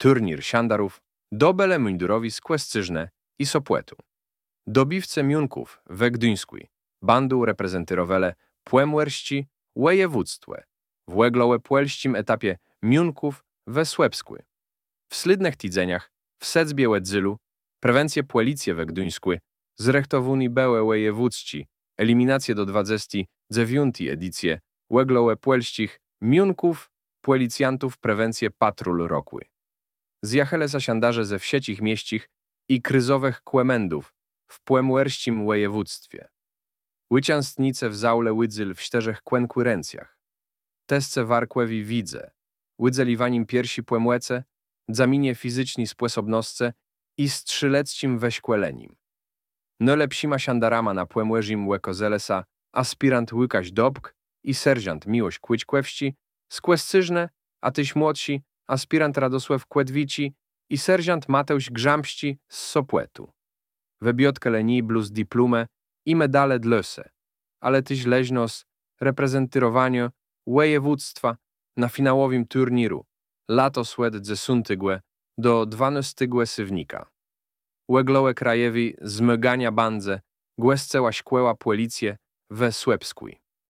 turniej siandarów, dobele mundurowi z Kłescyżne i Sopłetu. Dobiwce miunków we Gdyńskiej, bandu reprezentyrowele Płemłerści, województwie, w łeglołe płelścim etapie miunków we Słepskły. W slydnych tidzeniach, w Secbie Łedzylu, prewencję policję we Gdyńskiej, zrechtowuni bełe wojewódzci, eliminację do 29 edycje, łeglołe płelścich, miunków, policjantów prewencję patrol rokły. Zjachele zasiandarze ze wsiecich mieścich i kryzowych kłemendów w Płemłerścim województwie. Łycianstnice w zaule Łydzyl w ścieżech kłenkurencjach. Tesce warkłewi widze, łydzeliwanim piersi płemłece, zaminie fizyczni spłosobnosce i strzyleckim weśkłelenim. No lepsima siandarama na Płemłerzim łekozelesa aspirant Łykaś Dobk i serżant Miłość Kłyćkłewści, z Kłescyżne, a tyś młodsi, aspirant Radosław Kłedwici i serżant Mateusz Grzamści z Sopłetu. Webiotkę lenii bluz diplumę i medale dlöse, ale tyś leźnos reprezentyrowanie województwa na finałowym turnieju lato swed ze suntygłe do 12 sywnika. Łeglołe krajewi zmygania bandze głesceła szkłeła policję we Słepskiej.